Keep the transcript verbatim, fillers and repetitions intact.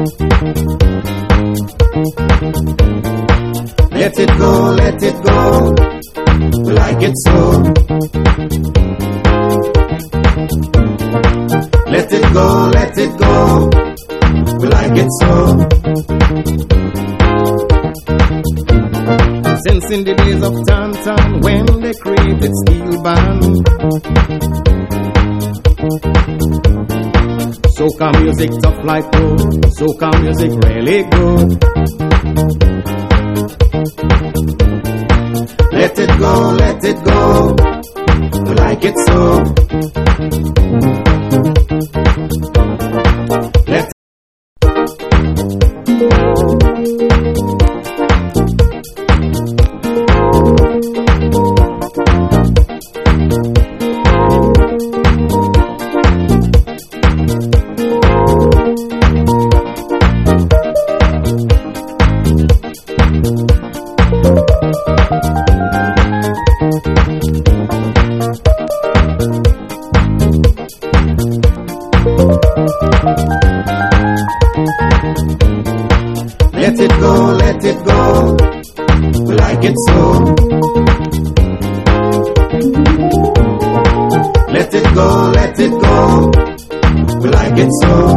Let it go, let it go, we like it so. Let it go, let it go, we like it so. Since in the days of Tantan, when they created steel band, soca music tough like wood, soca music really good. Let it go, let it go, we like it so. Let it Let it go, let it go, we like it so. Let it go, let it go, we like it so.